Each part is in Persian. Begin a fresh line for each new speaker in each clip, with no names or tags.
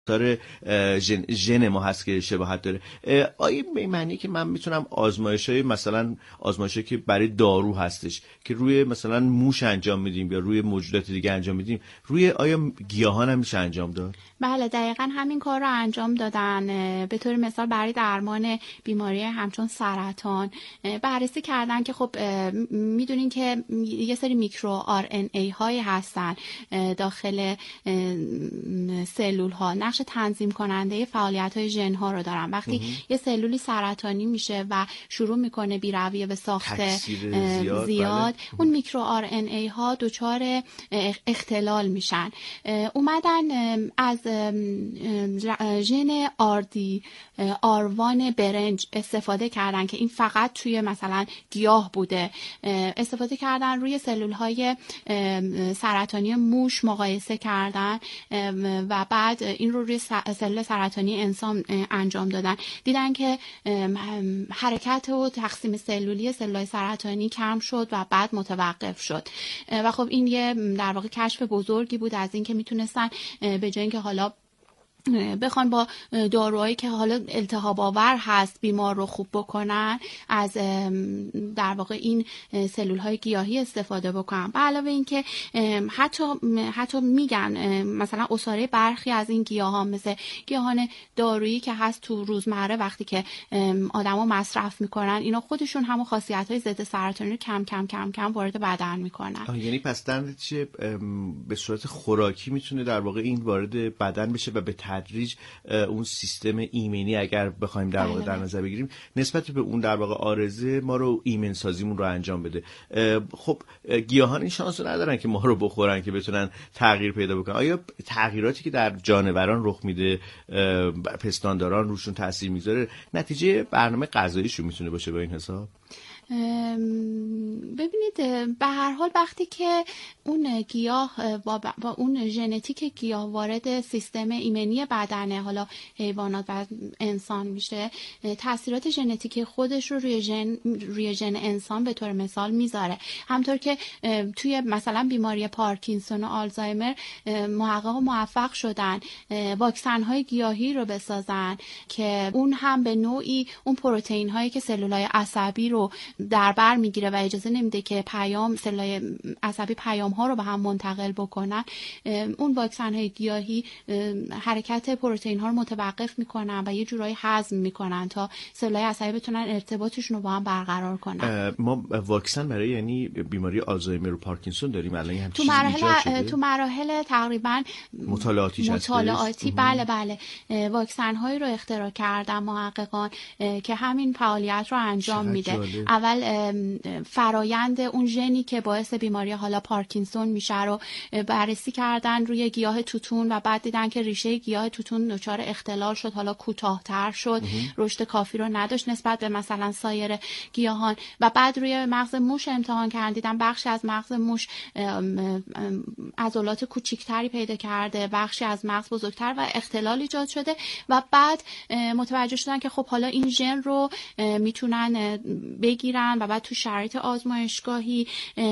داره ژن ما هست که شباهت داره. آیا به معنی که من میتونم آزمایش‌های مثلا آزمایشی که برای دارو هستش که روی مثلا موش انجام میدیم یا روی موجودات دیگه انجام میدیم، روی آیا گیاهان هم میشه انجام داد؟
بله دقیقاً همین کار رو انجام دادن. به طور مثال برای درمان بیماری همچون سرطان بررسی کردن که خب میدونین که یه سری میکرو آر ان ای هایی هستن داخل سلول ها، نقش تنظیم کننده فعالیت های ژن ها رو دارن. وقتی یه سلولی سرطانی میشه و شروع میکنه بی‌رویه به ساخت زیاد بله. اون میکرو آر ان ای ها دچار اختلال میشن. اومدن از ژن آردی آروان برنج استفاده کردن که این فقط توی مثلا گیاه بوده، استفاده کردن روی سلول های سرطانی موش مقایسه کردن و بعد این رو روی سلول سرطانی انسان انجام دادن. دیدن که حرکت و تقسیم سلولی سلول‌های سرطانی کم شد و بعد متوقف شد و خب این یه در واقع کشف بزرگی بود از این که میتونستن به جای اینکه حالا بخوان با داروهایی که حالا التهاب آور هست بیمار رو خوب بکنن، از در واقع این سلول های گیاهی استفاده بکنن. به علاوه این که حتی میگن مثلا عصاره برخی از این گیاهان مثل گیاهان دارویی که هست تو روزمره وقتی که آدما مصرف میکنن، اینا خودشون همون خاصیت های ضد سرطانی رو کم کم کم کم وارد بدن میکنن.
یعنی پس در نتیجه به صورت خوراکی میتونه در واقع این وارد بدن بشه و به تدریج اون سیستم ایمنی اگر بخوایم در واقع در نظر بگیریم نسبت به اون در واقع عارضه ما رو ایمن سازیمون رو انجام بده. خب گیاهان این شانس رو ندارن که ما رو بخورن که بتونن تغییر پیدا بکنن. آیا تغییراتی که در جانوران رخ میده پستانداران روشون تاثیر میذاره، نتیجه برنامه غذاییشون میتونه باشه با این حساب؟
ببینید به هر حال وقتی که اون گیاه با اون ژنتیک گیاه وارد سیستم ایمنی بدنه، حالا حیوانات و انسان میشه، تاثیرات ژنتیک خودش رو روی ژن انسان به طور مثال میذاره. همطور که توی مثلا بیماری پارکینسون و آلزایمر محققا موفق شدن واکسن های گیاهی رو بسازن که اون هم به نوعی اون پروتئین هایی که سلولای عصبی رو در بر میگیره و اجازه نمیده که سلولای عصبی پیام ها رو به هم منتقل بکنن. اون واکسن های گیاهی حرکت پروتئین ها رو متوقف میکنن و یه جورایی هضم میکنن تا سلولای عصبی بتونن ارتباطشون رو با هم برقرار کنن.
ما واکسن برای یعنی بیماری آلزایمر و پارکینسون داریم الان هم
تو مراحل تقریبا مطالعاتی بله واکسن هایی رو اختراع کردن محققان که همین فعالیت رو انجام میده. اول فرایند اون ژنی که باعث بیماری حالا پارکینسون میشه رو بررسی کردن روی گیاه توتون و بعد دیدن که ریشه گیاه توتون دچار اختلال شد، حالا کوتاه‌تر شد، رشد کافی رو نداشت نسبت به مثلا سایر گیاهان. و بعد روی مغز موش امتحان کردن، دیدن بخشی از مغز موش عضلات کوچیکتری پیدا کرده، بخشی از مغز بزرگتر و اختلال ایجاد شده. و بعد متوجه شدن که خب حالا این ژن رو میتونن بگیرن و بعد تو شرایط آزمایشگاهی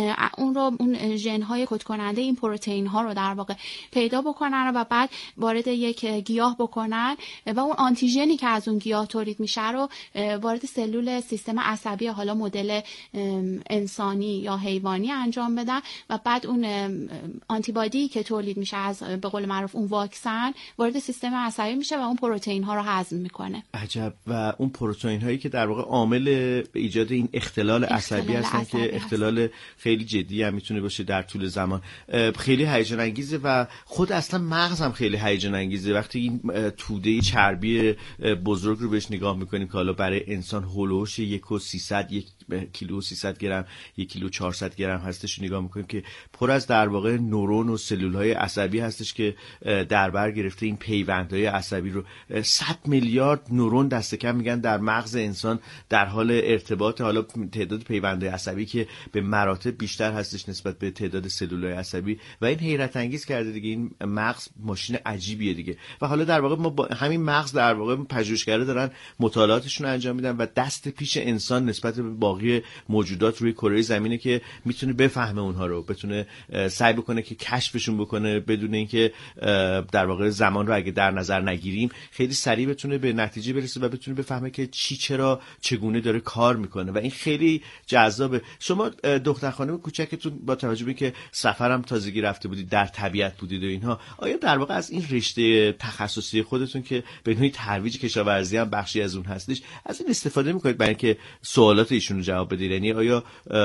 اون ژن‌های کدکننده این پروتئین ها رو در واقع پیدا بکنن و بعد وارد یک گیاه بکنن و اون آنتیژنی که از اون گیاه تولید میشه رو وارد سلول سیستم عصبی حالا مدل انسانی یا حیوانی انجام بدن و بعد اون آنتیبادی که تولید میشه از به قول معروف اون واکسن وارد سیستم عصبی میشه و اون پروتئین ها رو هضم میکنه.
عجب. و اون پروتئین هایی که در واقع عامل ایجاد این اختلال عصبی هستن که اختلال خیلی جدی هم میتونه باشه در طول زمان. خیلی هیجان انگیزه و خود اصلا مغز هم خیلی هیجان انگیزه وقتی این توده چربی بزرگ رو بهش نگاه میکنیم که حالا برای انسان هولوش 1 کیلو 300 گرم 1 کیلو 400 گرم هستش نگاه میکنیم که پر از در واقع نورون و سلول های عصبی هستش که در بر گرفته این پیوندهای عصبی رو. 100 میلیارد نورون دست کم میگن در مغز انسان در حال ارتباط. حالا حالا تعداد پیوندهای عصبی که به مراتب بیشتر هستش نسبت به تعداد سلولهای عصبی و این حیرت انگیز کرده دیگه. این مغز ماشین عجیبیه دیگه و حالا در واقع ما با همین مغز در واقع پژوهشگرا دارن مطالعاتشون رو انجام میدن و دست پیش انسان نسبت به باقی موجودات روی کره زمینه که میتونه بفهمه اونها رو، بتونه سعی بکنه که کشفشون بکنه بدون اینکه در واقع زمان رو اگه در نظر نگیریم خیلی سریع بتونه به نتیجه برسه و بتونه بفهمه که چی چرا چگونه داره کار میکنه و این خیلی جذابه. شما دختر خانم کوچکتون با توجه به که سفرم تازگی رفته بودید، در طبیعت بودید و اینها، آیا در واقع از این رشته تخصصی خودتون که به نوعی ترویج کشاورزی هم بخشی از اون هستش از این استفاده میکنید برای اینکه سوالات ایشون رو جواب بدید؟ یعنی آیا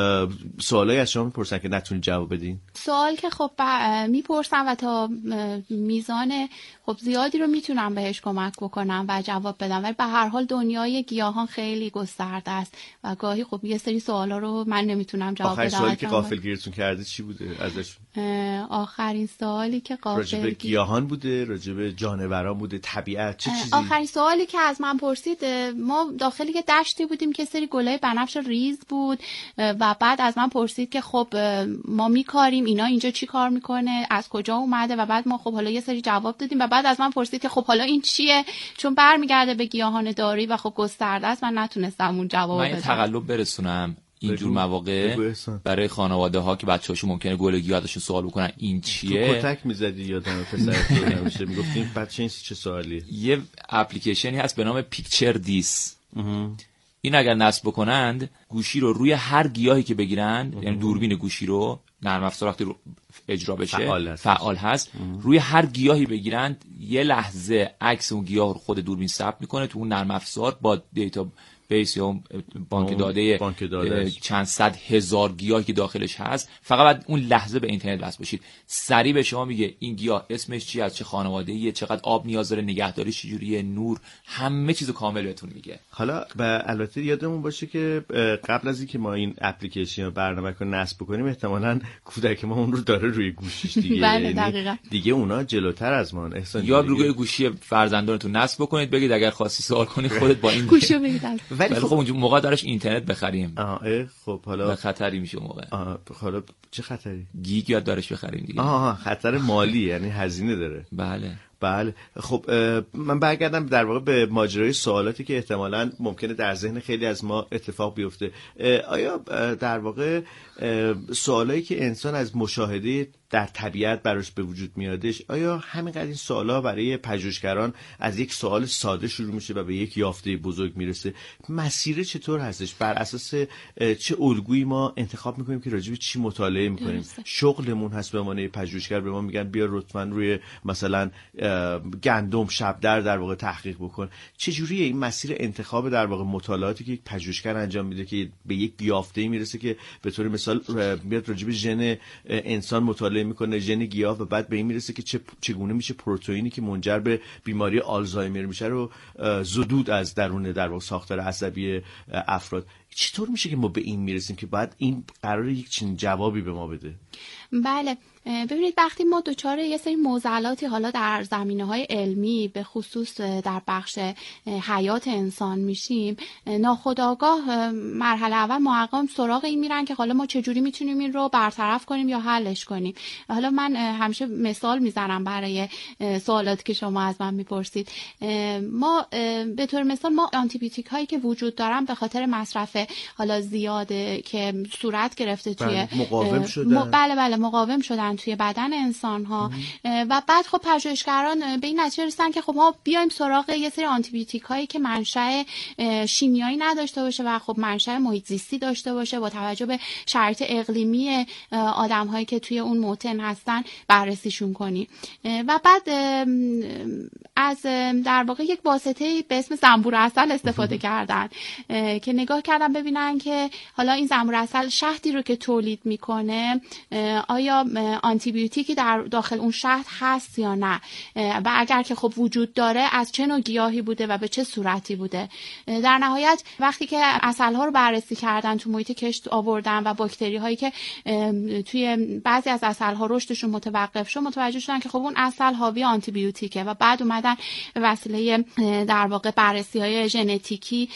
سوالایی از شما میپرسن که نتونید جواب بدین؟
سوال که خب میپرسن و تا میزان خب زیادی رو میتونم بهش کمک بکنم و جواب بدم، ولی به هر حال دنیای گیاهان خیلی گسترده است و گاهی خب یه سری سوالا رو من نمیتونم جواب بدم.
آخرین سوالی که غافلگیرتون کرده چی بوده ازش؟
آخرین سوالی که
راجع به گیاهان بوده، راجع به جانوران بوده، طبیعت، چه چیزی؟
آخرین سوالی که از من پرسید، ما داخل یه دشتی بودیم که سری گلای بنفش ریز بود و بعد از من پرسید که خب ما میکاریم، اینا اینجا چی کار میکنه، از کجا اومده و بعد ما خب حالا یه سری جواب دادیم و بعد از من پرسید که خب حالا این چیه، چون برمیگرده به گیاهان داری و خب گسترده است. من نتونستم اون جواب بدم.
من تقلب برسونم اینجور مواقع برای خانواده ها که بچه‌هاشون ممکنه گل گیاه ازشون سوال بکنن این چیه.
تو کتک می‌زدی یادم پسرت نمیشه میگفتیم بچه این چه سوالیه.
یه اپلیکیشنی هست به نام پیکچر دیس. این اگر نصب بکنند گوشی رو روی هر گیاهی که بگیرند، یعنی دوربین گوشی رو نرم افزار وقتی رو اجرا بشه فعال هست روی هر گیاهی بگیرند یه لحظه عکس اون گیاه رو خود دوربین ثبت میکنه تو اون نرم افزار با دیتا بیس یا بانک داده چند صد هزار گیاهی که داخلش هست. فقط بعد اون لحظه به اینترنت وصل بشید، سریع به شما میگه این گیاه اسمش چیه، از چه خانواده‌ایه، چقدر آب نیاز داره، نگهداریش چجوریه، نور، همه چیزو کامل بهتون میگه.
حالا البته یادمون باشه که قبل از اینکه ما این اپلیکیشن برنامه رو نصب بکنیم احتمالاً کودک ما اون رو داره روی گوشیش دیگه.
بله دقیقاً.
دیگه اونا جلوتر از ما. احسان
یا روی گوشی فرزندانتون نصب بکنید، بگید اگر خواستی سوال کنی خودت با این
گوشی بگید.
ولی خب اونجا موقع دارش اینترنت بخریم.
خب حالا
خطری میشه موقع.
حالا چه خطری؟
گیگ یاد دارش بخریم دیگه.
خطر مالی، یعنی هزینه داره.
بله.
خب من برگردم در واقع به ماجرای سوالاتی که احتمالاً ممکنه در ذهن خیلی از ما اتفاق بیفته. آیا در واقع سوالایی که انسان از مشاهده در طبیعت براش به وجود میادش، آیا همینقدر این سوالا برای پژوهشگران از یک سوال ساده شروع میشه و به یک یافته بزرگ میرسه؟ مسیر چطور هستش؟ بر اساس چه الگویی ما انتخاب میکنیم که راجع به چی مطالعه میکنیم؟ شغلمون هست به عنوان پژوهشگر به ما میگن بیا لطفاً روی مثلا گندم شبدر در واقع تحقیق بکن. چجوریه این مسیر انتخاب در واقع مطالعاتی که یک پژوهشگر انجام میده که به یک یافته‌ای میرسه که به طور مثال میاد راجع به ژن انسان مطالعه میکنه، ژن گیاه، و بعد به این میرسه که چگونه میشه پروتئینی که منجر به بیماری آلزایمر میشه رو زدود از درون در واقع ساختار عصبی افراد. چطور میشه که ما به این میرسیم که بعد این قراره یک چنین جوابی به ما بده؟
بله ببینید وقتی ما دچار یه سری معضلاتی حالا در زمینه‌های علمی به خصوص در بخش حیات انسان میشیم، ناخودآگاه مرحله اول محققان سراغ این میرن که حالا ما چجوری میتونیم این رو برطرف کنیم یا حلش کنیم. حالا من همیشه مثال میزنم برای سوالاتی که شما از من میپرسید. ما به طور مثال ما آنتیبیوتیک هایی که وجود دارن به خاطر مصرف حالا زیاده که صورت گرفته توی
مقاوم شدن.
بله مقاوم شدن توی بدن انسان ها و بعد خب پژوهشگران به این نتیجه رسیدن که خب ما بیایم سراغ یه سری آنتیبیوتیک هایی که منشأ شیمیایی نداشته باشه و خب منشأ محیط زیستی داشته باشه، با توجه به شرایط اقلیمی آدم هایی که توی اون موطن هستن بررسیشون کنیم. و بعد از در واقع یک واسطه به اسم زنبور عسل استفاده کردن که نگاه کردن ببینن که حالا این زنبور عسل شهدی رو که تولید میکنه آیا آنتی بیوتیکی در داخل اون شهد هست یا نه و اگر که خب وجود داره از چه نوع گیاهی بوده و به چه صورتی بوده. در نهایت وقتی که عسل‌ها رو بررسی کردن، تو محیط کشت آوردن و باکتری هایی که توی بعضی از عسل‌ها رشدشون متوقف شد، متوجه شدن که خب اون عسل حاوی آنتی بیوتیکه و بعد اومدن به وسیله در واقع بررسی‌های ژنتیکی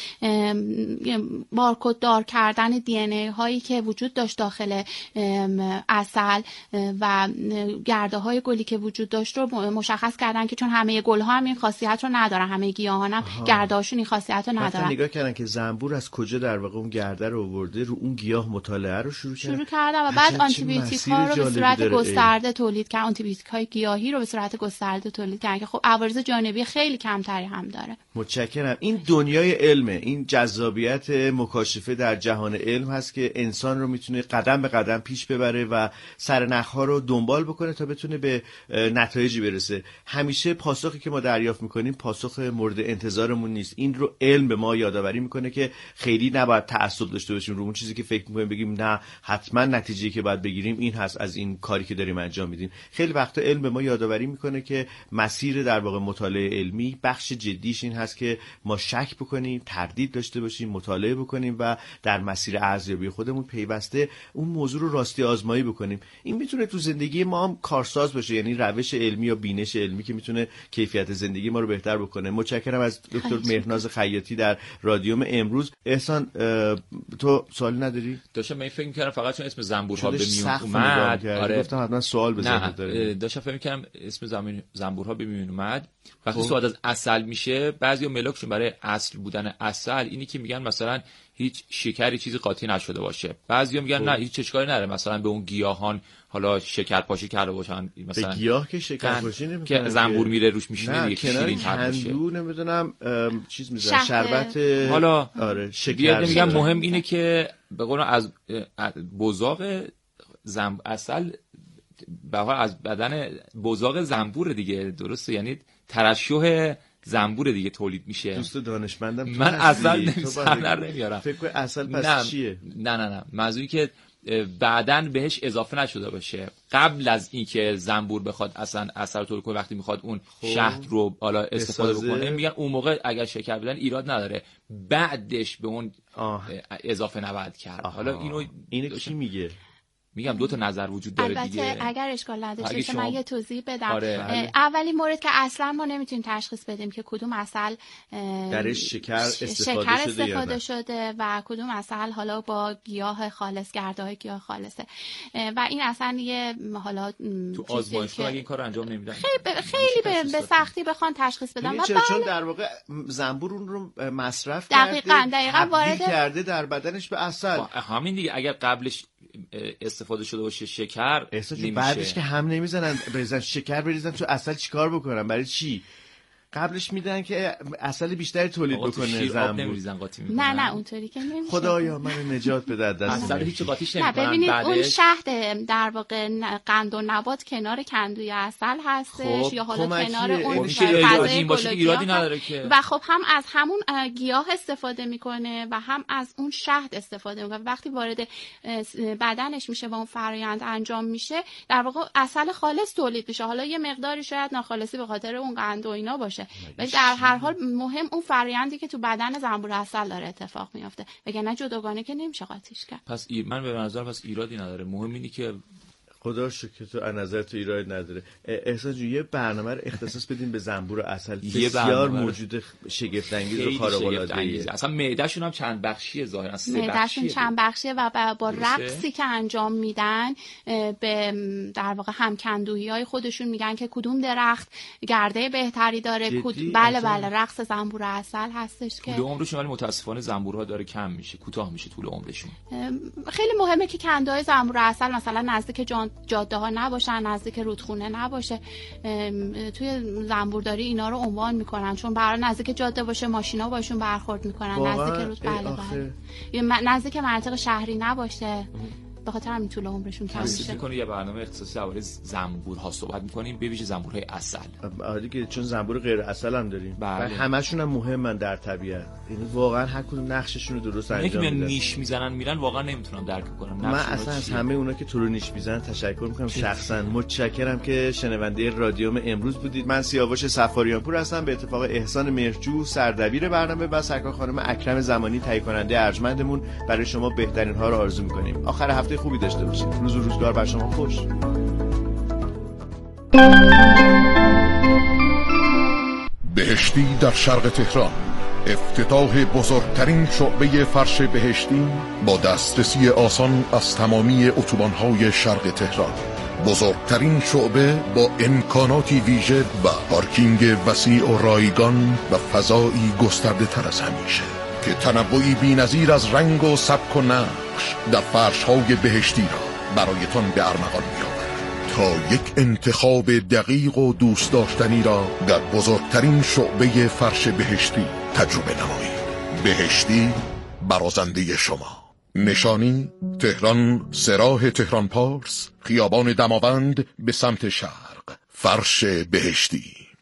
بارکد دار کردن دی ان ای هایی که وجود داشت داخل عسل و گرده های گلی که وجود داشت رو مشخص کردن که چون همه گل ها هم این خاصیت رو ندارن، همه گیاهان هم گرده هاشون این خاصیت رو ندارن.
نگاه کردن که زنبور از کجا در واقع اون گرده رو آورده، رو اون گیاه مطالعه رو شروع کردن
و بعد آنتی بیوتیک ها رو به صورت گسترده تولید کردن، آنتی بیوتیک های گیاهی رو به صورت گسترده تولید کردن که خب عوارض جانبی خیلی کمتری هم داره.
متشکرم. این دنیای علمه، این جذابیت مکاشفه در جهان علم هست که انسان رو میتونه قدم به قدم پیش ببره و سرنخ‌ها رو دنبال بکنه تا بتونه به نتایجی برسه. همیشه پاسخی که ما دریافت میکنیم پاسخ مورد انتظارمون نیست. این رو علم به ما یادآوری میکنه که خیلی نباید تعصب داشته باشیم رو اون چیزی که فکر میکنیم بگیم نه حتما نتیجه‌ای که باید بگیریم این هست از این کاری که داریم انجام میدیم. خیلی وقتا علم به ما یادآوری میکنه که مسیر در واقع مطالعه علمی بخش جدیش این هست که ما شک بکنیم، تردید داشته باشیم، مطالعه بکنیم و در مسیر ارزیابی خودمون پیوسته اون موضوع رو راستی آزمایی بکنیم. این میتونه تو زندگی ما هم کارساز باشه، یعنی روش علمی یا بینش علمی که میتونه کیفیت زندگی ما رو بهتر بکنه. متشکرم از دکتر مهرناز خیاطی در رادیوم امروز. احسان تو سوالی نداری؟
داشتم من فکر می‌کردم فقط چون اسم زنبورها به میون اومد،
آره گفتم حتما سوال بزنید.
داشتم فکر می‌کردم اسم زنبورها به میون اومد. وقتی صحبت از عسل میشه، بعضیا ملاکشون برای اصل بودن عسل اینی که میگن مثلا هیچ شکری چیزی قاطی نشده باشه. بعضیا میگن نه هیچ اشکالی نداره، مثلا به اون گیاهان حالا شکر پاشی کرده باشن، مثلا
به گیاه که شکر پاشی نمیکنن
که زنبور میره روش میشینه دیگه
شیرین تر میشه. نمیدونم چیز میذارن شربت
حالا
آره شکر
میگم. مهم اینه که به قول از بزاق عسل به حال از بدن بزاق زنبور دیگه، درسته؟ یعنی ترشح زنبور دیگه تولید میشه.
دوست دانشمندم
من اصلا سر نمیارم.
فکر کنم اصل پس چیه؟
نه منظوری که بعدن بهش اضافه نشده باشه. قبل از اینکه زنبور بخواد اصلا اثر تولید کنه، وقتی میخواد اون شهد رو حالا استفاده بکنه، میگن اون موقع اگر شکر بدن ایراد نداره، بعدش به اون اضافه نباید کرد. حالا اینو
کی میگه؟
میگم دو تا نظر وجود داره دیگه.
البته اگر اشکال نداشته من یه توضیح بدم.
آره.
اولی مورد که اصلا ما نمیتونیم تشخیص بدیم که کدوم عسل
درش شکر استفاده
شده و کدوم عسل حالا با گیاه خالص، گرده‌های گیاه خالصه و این اصلا یه حالا
تو آزمایشگاه اگه این کارو انجام نمیدن
خیلی به سختی بخوان تشخیص بدن. و
چون در واقع زنبور اون رو مصرف کرده،
دقیقاً وارد
کرده در بدنش به عسل.
همین دیگه. اگر قبلش استفاده شده باشه شکر نمیشه.
بعدش که هم نمیزنن بریزن شکر بریزن تو عسل چیکار بکنن؟ برای چی؟ قبلش میدن که عسل بیشتری تولید بکنه.
زنبور
نه اونطوری که نمیشه.
خدایا من نجات بده از دست
عسل هیچ قاطیش نمیکنن.
ببینید اون شهد در واقع قند و نبات کنار کندوی عسل هستش یا حالا کنار اون فضای
ایرادی نداره که.
و خب هم از همون گیاه استفاده میکنه و هم از اون شهد استفاده میکنه. وقتی وارد بدنش میشه و اون فرآیند انجام میشه، در واقع عسل خالص تولید میشه. حالا یه مقداری شاید ناخالصی به خاطر اون قند و اینا باشه، ولی در هر حال مهم اون فرآیندی که تو بدن زنبور عسل داره اتفاق میفته، وگرنه جداگانه که نمیشه قاطیش کرد.
پس من به نظر پس ایرادی نداره. مهم اینه که
خدا شکر تو از نظر تو ایراد نداره. احسان جون یه برنامه رو اختصاص بدیم به زنبور عسل. بسیار موجود شگفت انگیز و خارق العاده.
اصلا معدهشون هم چند بخشیه ظاهرا.
معدهشون چند بخشیه و با رقصی که انجام میدن به در واقع همکندویی‌های خودشون میگن که کدوم درخت گرده بهتری داره. بله رقص زنبور عسل هستش که
طول عمرشون، ولی متاسفانه زنبورها داره کم میشه، کوتاه میشه طول عمرشون.
خیلی مهمه که کندوهای زنبور عسل مثلا نزدیک جاده ها نباشن، نزدیک رودخونه نباشه. توی زنبورداری اینا رو عنوان میکنن چون برای نزدیک جاده باشه ماشینا باشون برخورد میکنن، نزدیک رود نزدیک مناطق شهری نباشه. به خاطر همین طول عمرشون کم میشه.
می‌کنه یه برنامه اختصاصی درباره زنبورها صحبت می‌کنیم، به ویژه زنبورهای عسل.
آره که چون زنبور غیر عسل هم داریم و
بله.
همشون هم مهمن در طبیعت، یعنی واقعا هر کدوم نقششون رو درست انجام میدن.
نیش میزنن میرن، واقعا نمیتونم درک کنم.
من اصلا از همه اونا که تو رو نیش میزنن تشکر میکنم شخصا. متشکرم که شنونده رادیوم امروز بودید. من سیاوش سفاریانپور هستم، به اتفاق احسان مهرجو سردبیر برنامه و سرکار خانم اکرم زمانی تهیه کننده ارجمندمون برای شما بهترین ها رو آرزو میکنیم. آخر هفته خوبی داشته باشید. روز و روزگار بر شما خوش.
بهشتی در شرق تهران، افتتاح بزرگترین شعبه فرش بهشتی با دسترسی آسان از تمامی اتوبان‌های شرق تهران. بزرگترین شعبه با امکاناتی ویژه و پارکینگ وسیع و رایگان و فضایی گسترده تر از همیشه که تنوعی بی‌نظیر از رنگ و سبک و نقش در فرش‌های بهشتی را برایتان به ارمغان می‌آورد تا یک انتخاب دقیق و دوست داشتنی را در بزرگترین شعبه فرش بهشتی تجربه نمایید. بهشتی برازنده شما. نشانی تهران، سراح تهران پارس، خیابان دماوند به سمت شرق. فرش بهشتی.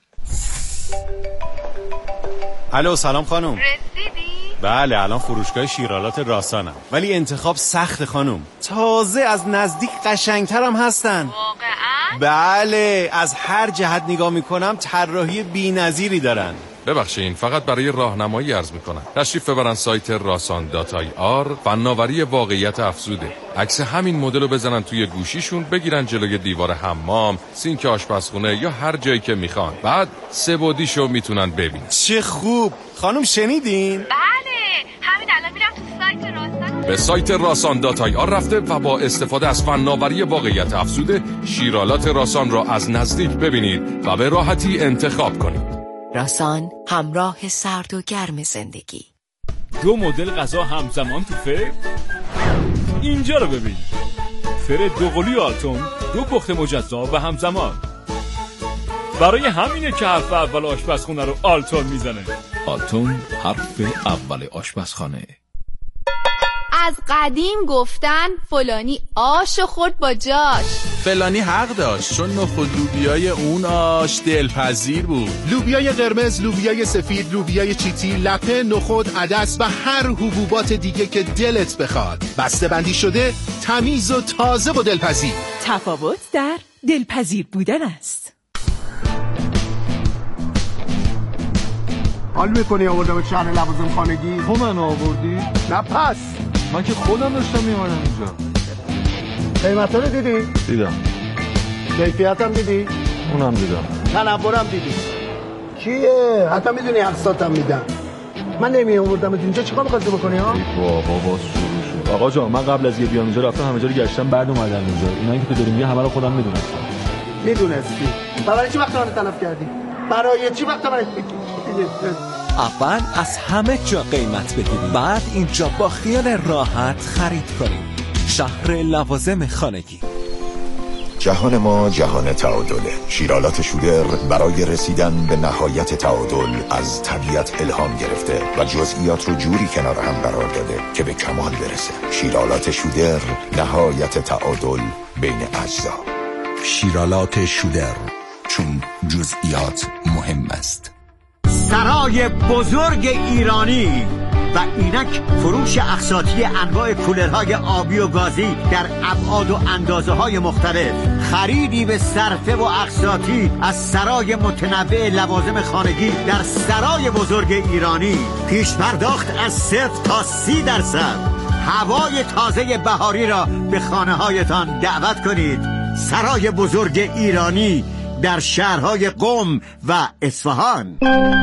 الو سلام خانم.
رسیدی؟
بله الان فروشگاه شیرالات راسانم، ولی انتخاب سخت خانم. تازه از نزدیک قشنگترم هستن.
واقعا؟
بله از هر جهت نگاه میکنم طراحی بی‌نظیری دارن.
ببخشین فقط برای راهنمایی عرض میکنم تشریف ببرن سایت rasan.ir. فناوری واقعیت افزوده. عکس همین مدل رو بزنن توی گوشیشون، بگیرن جلوی دیوار حمام، سینک آشپزخونه یا هر جایی که میخوان، بعد سه بعدیشو میتونن ببینن.
چه خوب خانم، شنیدین؟
بله همین الان میرم تو سایت راسان.
به سایت rasan.ir رفته و با استفاده از فناوری واقعیت افزوده شیرالات راسان را از نزدیک ببینید و به راحتی انتخاب کنید.
راسان، همراه سرد و گرم زندگی.
دو مدل غذا همزمان تو فر؟ اینجا رو ببین. فر دوقلوی آلتون، دو پخت مجزا و همزمان. برای همینه که حرف اول آشپزخونه رو آلتون میزنه. آلتون حرف اول آشپزخانه.
از قدیم گفتن فلانی آش خورد با جاش.
فلانی حق داشت چون نخود لوبیای اون آش دلپذیر بود.
لوبیای قرمز، لوبیای سفید، لوبیای چیتی، لپه، نخود، عدس و هر حبوبات دیگه که دلت بخواد. بسته بندی شده، تمیز و تازه و دلپذیر.
تفاوت در دلپذیر بودن است.
حال میکنی آوردم شهر لوازم خانگی؟
تو من آوردی؟
نه پس
من که خودم داشتم میمانم اینجا.
قیمتا رو دیدی؟
دیدم.
کیفیتم دیدی؟
اونم دیدم.
تنورم دیدی؟ کیه؟ حتی میدونی اقساطم میدم. من نمی آوردم اینجا، چیکار می‌خواستی بکنی ها؟
بابا باز شروع شد. آقا جان من قبل از یه بیام اینجا رفتم همه جا رو گشتم، بعد اومدم اینجا. اینایی که تو داری میگی همه رو خودم میدونستم.
میدونستی؟ برای چی وقت من تلف کردی؟ برای چی وقت من
اول از همه جا قیمت بگیرید، بعد اینجا با خیال راحت خرید کنید. شهر لوازم خانگی.
جهان ما جهان تعادله. شیرالات شودر برای رسیدن به نهایت تعادل از طبیعت الهام گرفته و جزئیات رو جوری کنار هم قرار داده که به کمال برسه. شیرالات شودر، نهایت تعادل بین اجزا.
شیرالات شودر، چون جزئیات مهم است.
سرای بزرگ ایرانی و اینک فروش اقساطی انواع کولرهای آبی و گازی در ابعاد و اندازه‌های مختلف. خریدی به صرفه و اقساطی از سرای متنوع لوازم خانگی در سرای بزرگ ایرانی. پیش پرداخت از 0 تا 30%. هوای تازه بهاری را به خانه‌هایتان دعوت کنید. سرای بزرگ ایرانی در شهرهای قم و اصفهان.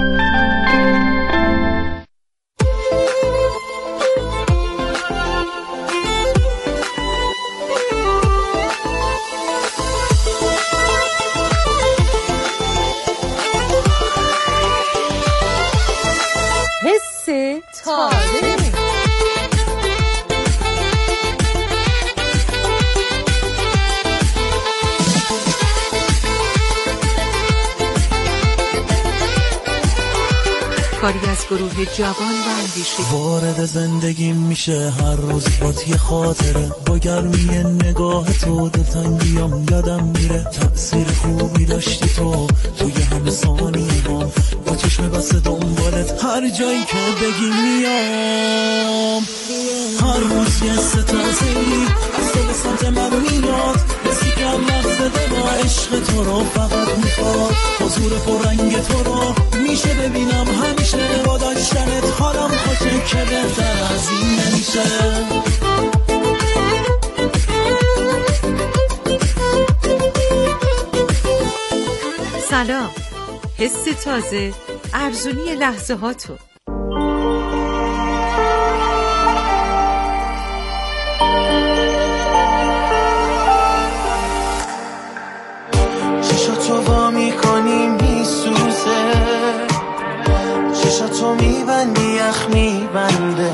حس تازه.
کاری از گروه جوان و اندیشه.
وارد زندگیم میشه هر روز بات یه خاطره، با گرمی نگاه تو دلتنگیام یادم میره. تأثیر خوبی داشتی تو توی همه ثانیه ها، با چشم بسته دنبالت هر جایی که بگی میام. هر روز یه ستازه‌ای از دل سمت من میاد، رسیدم لحظه با عشق تو رو فقط میخواد. حضور پررنگ تو رو میشه ببینم همیشه، با داشتنت حالم خوشه که بهتر از این نمیشه.
سلام، حس تازه، ارزونی لحظه ها تو.
چشاتو وا میکنی میسوزه، چشاتو میبندی یخ میبنده،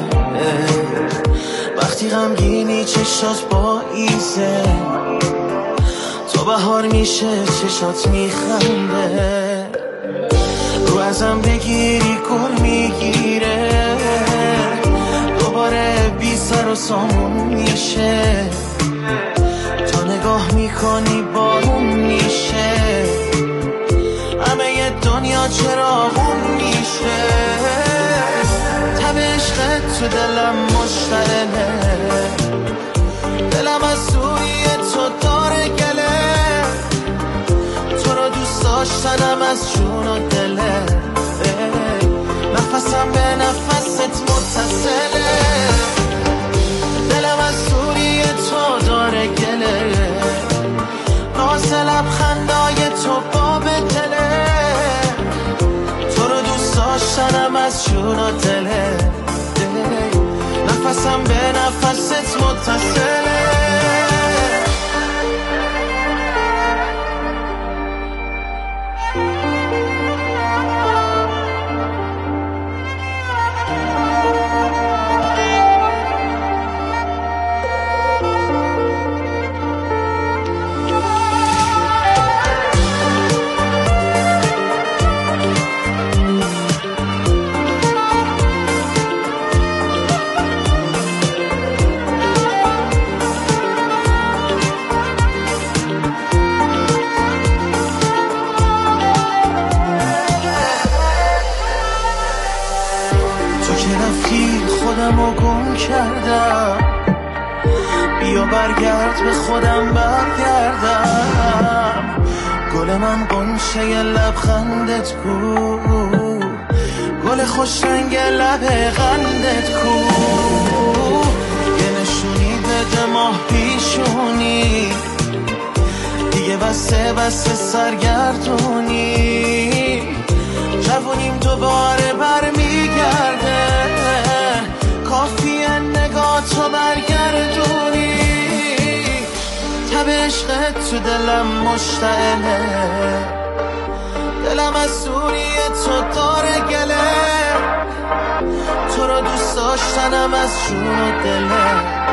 وقتی غمگینی چشات با ایزه، تو بهار میشه چشات میخنده، رو ازم بگیری گل میگیره، دوباره بی سر و سامون میشه، تا نگاه میکنی بارون میشه، همه ی دنیا چراغون میشه، تب عشقت تو دلم مشتعله، دلم از سوی تو داره گله، تو رو دوست داشتنم از جون و دله، نفسم به نفست متصله، دلم از سوی تو داره گله، ناز لبخندای تو باب دله، تو رو دوست داشتنم از جون و دله، نفسم به نفست متصله. خودمو گم کردم، بیا برگرد به خودم برگردم، گل من قنچه لبخندت کو، گل خوش رنگ لب قندت کو، یه نشونی بده ماه پیشونی، دیگه بسته سرگردونی، جوونیم دوباره برمیگرده، کافیه نگاه تو برگردونی، تب عشقت تو دلم مشتعله، دلم از سوری تو داره گله، تو رو دوست داشتنم از جون و دله،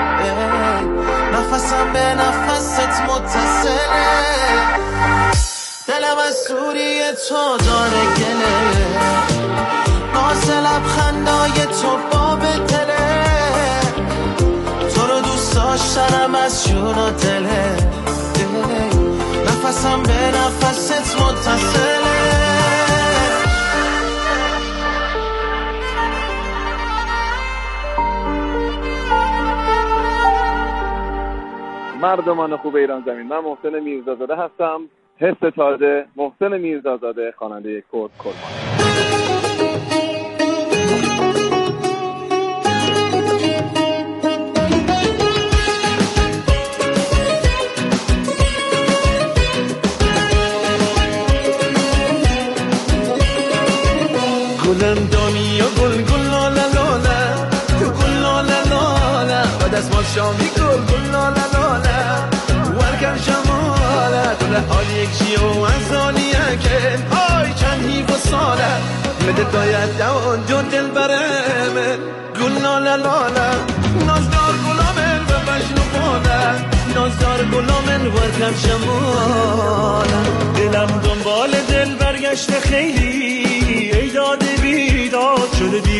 نفسم به نفست متصله، دلم از سوری تو داره گله، ناز لبخندای تو باب دله، تو رو دوست داشتنم از جون و دله، نفسم به نفست متصله.
مردمان خوب ایران زمین، من محسن میرزازاده هستم. حس تازه، محسن میرزازاده، خواننده کرد کرمان.
گلم دنیا گل گل لاله لاله، گل لاله لاله، بعد از ما شامی گل گل لاله لاله، ورکن شماله، گل حال یک جیو ازالیه که آی چند هیف و ساله، مده داید دوان جو دل برمه، گل لاله لاله، نازدار گلامن و مجنو باله، نازدار گلامن ورکن شماله، دلم دنبال دل برگشته خیلی، ای داده بیدار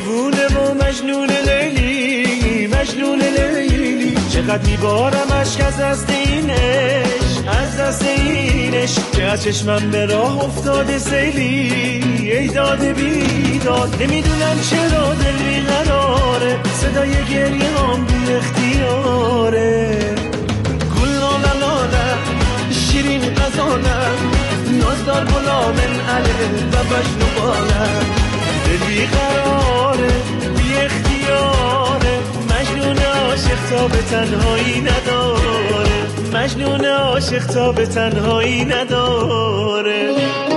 دیوونه و مجنون لیلی، مجنون لیلی. چقدر میبارم اشک از دست اینش، از دست اینش که از چشمم به راه افتاده سیلی. ای داده بیداد نمیدونم چرا دل بیقراره، صدای گریه هم بی اختیاره. گل لاله لاله شیرین غزاله، نازدار غلامن علی و مجنون باله. دل بیقراره بی اختیاره، مجنون عاشق تا به تنهایی نداره، مجنون عاشق تا به تنهایی نداره.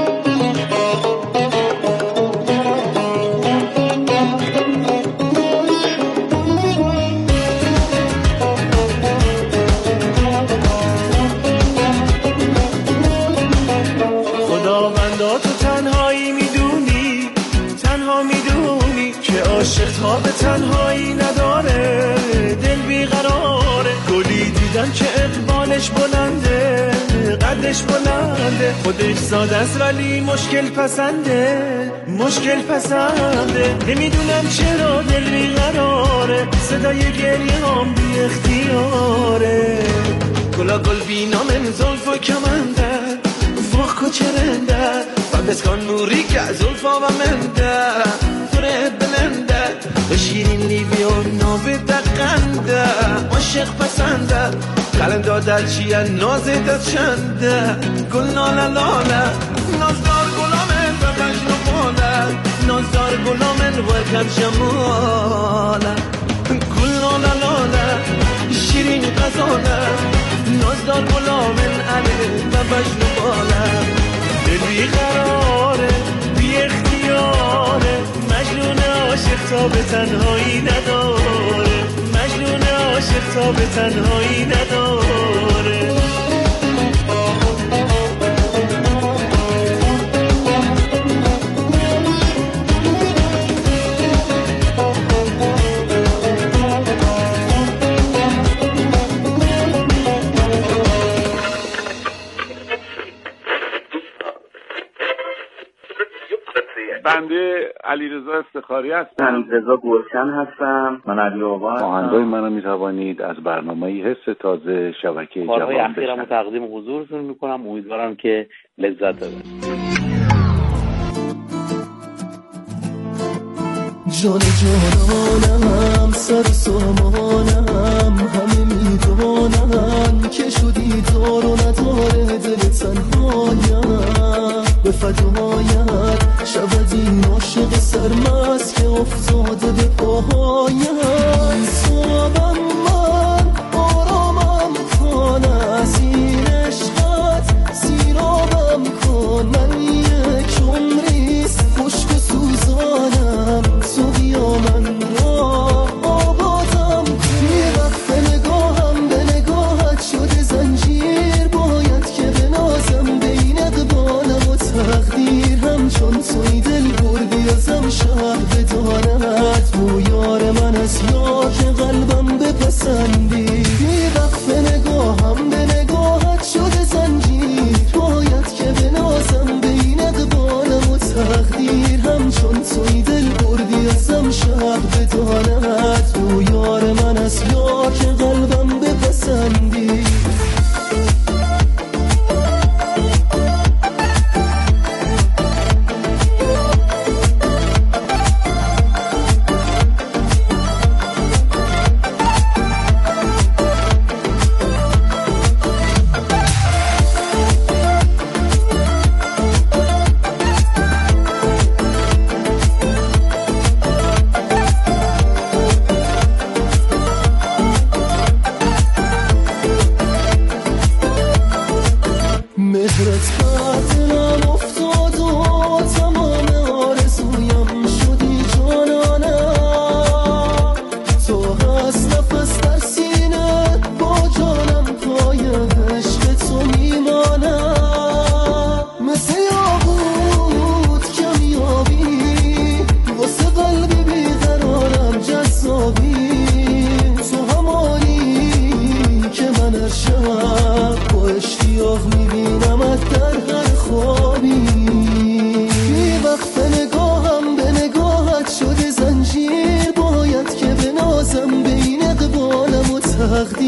خداوندا تو تنهایی میدونی، تنها میدونی که عاشق تا به تنهایی نداره، دل بیقراره. گلی دیدن که اقبالش بلنده، قدش بلنده، خودش ساده است ولی مشکل پسنده، مشکل پسنده. نمیدونم چرا دل بیقراره، صدای گریه هم بی اختیاره. گلا گل بینام زلف و کمنده، فوق و چرنده و بسکان نوری که زلفا و منده. توره بلنده و شیرین لیوی و نابه دقنده، عاشق پسنده قلنده دل چیه نازه دست چنده. گل لاله لاله نازدار گلامن و مجنون باله، نازدار گلامن و کم جماله. گل لاله لاله شیرین غزاله، نازدار غلامن علی و مجنون باله. دل بیقراره بی اختیاره، مجنون عاشق تا به تنهایی نداره، مجنون عاشق تا به تنهایی نداره.
بنده علیرضا افتخاری هستم.
رضا گلشن هستم. من علی آقا هستم.
آهنگای منو میتوانید از برنامه حس تازه شبکه جوان
کارهای اخیرمو تقدیم حضورتون میکنم. امیدوارم که لذت ببرید.
جان جانانم سر سامانم، همه میدونن که شدی دار و نداره دل تنهایم. به فدایت شود این عاشق سرمست که افتاده به پاهایم. صابم من آرامم کن از این عشقت، سیرابم کن من یک عمریست خشک سوزانم. تو بیا من را آبادم کنی، وقت نگاهم به نگاهت شده زنجیر. باید که بنازم بین اقبالم و تقدیر، همچون توی دل بردی ازم شهر بدارد. تو یار من از یار که قلبم بپسندی، بی وقت نگاهم به نگاهت شده زنجیر. باید که بنازم بین اقبالم و تقدیر، همچون توی دل بردی ازم شهر بدارد. تو یار من از یار که قلبم بپسندی.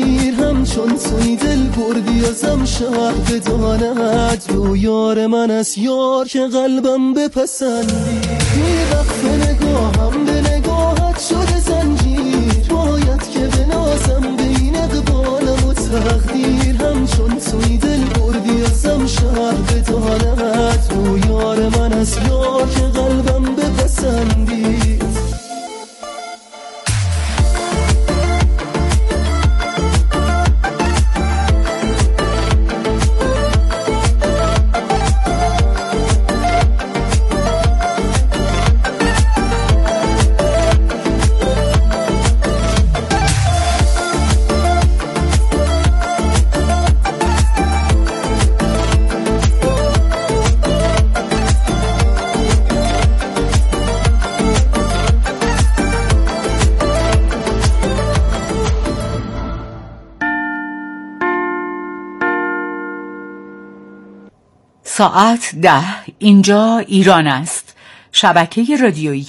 دیر همچون توی دل بردی ازم شهر بداند رو یار من از یار که قلبم بپسندی یه وقت نگاهم به نگاهت شده زنجیر باید که بنازم بین اقبالم و تقدیر همچون توی دل بردی ازم شهر بداند رو یار من از یار که قلبم بپسندی
ساعت 10 اینجا ایران است. شبکه رادیویی